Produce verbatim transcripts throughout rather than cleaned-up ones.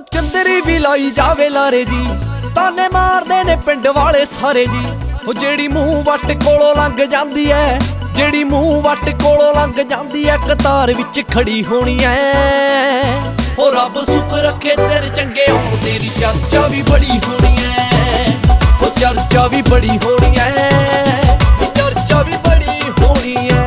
ਚੰਦਰੀ ਵੀ ਲਾਈ ਜਾਵੇ ਲਾਰੇ ਜੀ, ਤਾਨੇ ਮਾਰਦੇ ਨੇ ਪਿੰਡ ਵਾਲੇ ਸਾਰੇ ਜੀ। ਉਹ ਜਿਹੜੀ ਮੂੰਹ ਵੱਟ ਕੋਲੋਂ ਲੰਘ ਜਾਂਦੀ ਐ, ਜਿਹੜੀ ਮੂੰਹ ਵੱਟ ਕੋਲੋਂ ਲੰਘ ਜਾਂਦੀ ਐ, ਕਤਾਰ ਵਿੱਚ ਖੜੀ ਹੋਣੀ ਐ। ਉਹ ਰੱਬ ਸੁੱਖ ਰੱਖੇ ਤੇਰੇ ਚੰਗੇ ਹੋਣ, ਤੇਰੀ ਚਰਚਾ ਵੀ ਬੜੀ ਹੋਣੀ ਐ। ਉਹ ਚਰਚਾ ਵੀ ਬੜੀ ਹੋਣੀ ਐ, ਚਰਚਾ ਵੀ ਬੜੀ ਹੋਣੀ ਐ।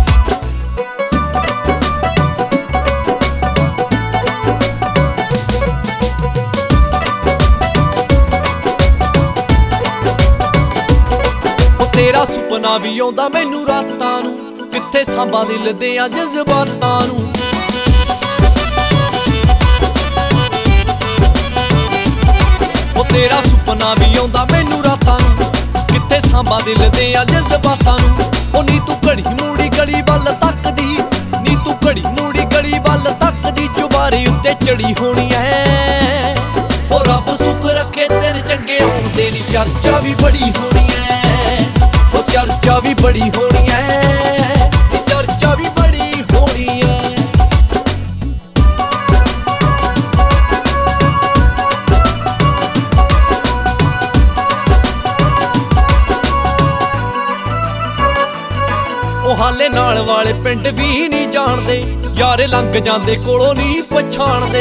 ਤੇਰਾ ਸੁਪਨਾ ਵੀ ਆਉਂਦਾ ਮੈਨੂੰ ਰਾਤਾਂ ਨੂੰ, ਕਿੱਥੇ ਸਾਂਭਾਂ ਦਿਲ ਦੇ ਆ ਜਜ਼ਬਾਤਾਂ ਨੂੰ। ਉਹ ਤੇਰਾ ਸੁਪਨਾ ਵੀ ਆਉਂਦਾ ਮੈਨੂੰ ਰਾਤਾਂ ਨੂੰ, ਕਿੱਥੇ ਸਾਂਭਾਂ ਦਿਲ ਦੇ ਆ ਜਜ਼ਬਾਤਾਂ ਨੂੰ। ਉਹ ਨੀ ਤੂੰ ਘੜੀ ਮੂੜੀ ਗਲੀ ਵੱਲ ਤੱਕਦੀ, ਨੀ ਤੂੰ ਘੜੀ ਮੂੜੀ ਗਲੀ ਵੱਲ ਤੱਕਦੀ, ਚੁਬਾਰੇ ਉੱਤੇ ਚੜੀ ਹੋਣੀ ਐ। ਉਹ ਰੱਬ ਸੁੱਖ ਰੱਖੇ ਤੇਰੇ ਚੰਗੇ ਹੋਣ, ਤੇਰੀ ਚਰਚਾ ਵੀ ਬੜੀ ਹੋਣੀ ਐ। ਉਹ ਚਰਚਾ ਵੀ ਬੜੀ ਹੋਣੀ ਐ, ਚਰਚਾ ਵੀ ਬੜੀ ਹੋਣੀ ਐ। ਉਹ ਹਾਲੇ ਨਾਲ ਵਾਲੇ ਪਿੰਡ ਵੀ ਨਹੀਂ ਜਾਣਦੇ, ਯਾਰੇ ਲੰਘ ਜਾਂਦੇ ਕੋਲੋਂ ਨਹੀਂ ਪਛਾਣਦੇ।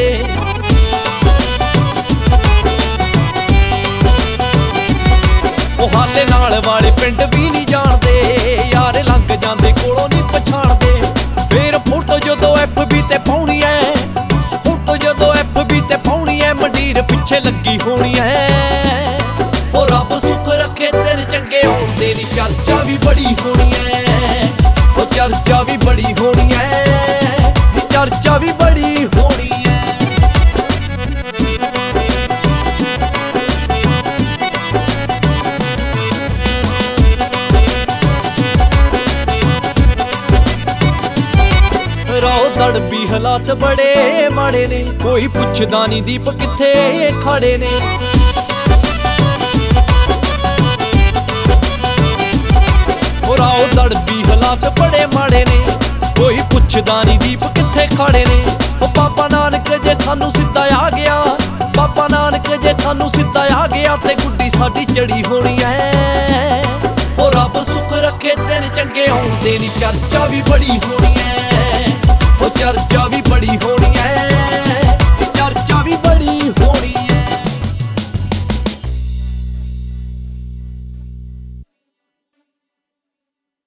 ਉਹ ਹਾਲੇ ਨਾਲ ਵਾਲੇ ਪਿੰਡ ਵੀ ਨਹੀਂ ਜਾਣਦੇ, ਯਾਰ ਲੰਘ ਜਾਂਦੇ ਕੋਲੋਂ ਨਹੀਂ ਪਛਾਣਦੇ। ਫੇਰ ਫੋਟੋ ਜਦੋਂ ਐਫ ਬੀ ਤੇ ਪਾਉਣੀ ਐ, ਫੋਟੋ ਜਦੋਂ ਐਫ ਬੀ ਤੇ ਪਾਉਣੀ ਐ, ਮੰਡੀਰ ਪਿੱਛੇ ਲੱਗੀ ਹੋਣੀ ਐ। ਉਹ ਰੱਬ ਸੁੱਖ ਰੱਖੇ ਤੇਰੇ ਚੰਗੇ ਹੋਣ, ਤੇਰੀ ਚਰਚਾ ਵੀ ਬੜੀ ਹੋਣੀ ਐ। ਉਹ ਚਰਚਾ ਵੀ ਬੜੀ ਹੋਣੀ ਐ, ਚਰਚਾ ਵੀ ਬੜੀ ਹੋਣੀ ਐ। ਰਾਓ ਦੜਬੀ ਹਾਲਾਤ ਬੜੇ ਮਾੜੇ ਨੇ, ਕੋਈ ਪੁੱਛਦਾ ਨਹੀਂ ਦੀਪ ਕਿੱਥੇ ਖੜੇ ਨੇ। ਉਹ ਰਾਓ ਦੜਬੀ ਹਾਲਾਤ ਬੜੇ ਮਾੜੇ ਨੇ, ਕੋਈ ਪੁੱਛਦਾ ਨਹੀਂ ਦੀਪ ਕਿੱਥੇ ਖੜੇ ਨੇ। ਉਹ ਬਾਬਾ ਨਾਨਕ ਜੇ ਸਾਨੂੰ ਸਿੱਧਾ ਆ ਗਿਆ, ਬਾਬਾ ਨਾਨਕ ਜੇ ਸਾਨੂੰ ਸਿੱਧਾ ਆ ਗਿਆ, ਤੇ ਗੁੱਡੀ ਸਾਡੀ ਚੜੀ ਹੋਣੀ ਐ। ਉਹ ਰੱਬ ਸੁੱਖ ਰੱਖੇ ਤੇਰੇ ਚੰਗੇ ਹੋਣ, ਤੇਰੀ ਚਰਚਾ ਵੀ ਬੜੀ ਹੋਣੀ ਐ। ਉਹ ਚਰਚਾ ਵੀ ਬੜੀ ਹੋਣੀ ਐ।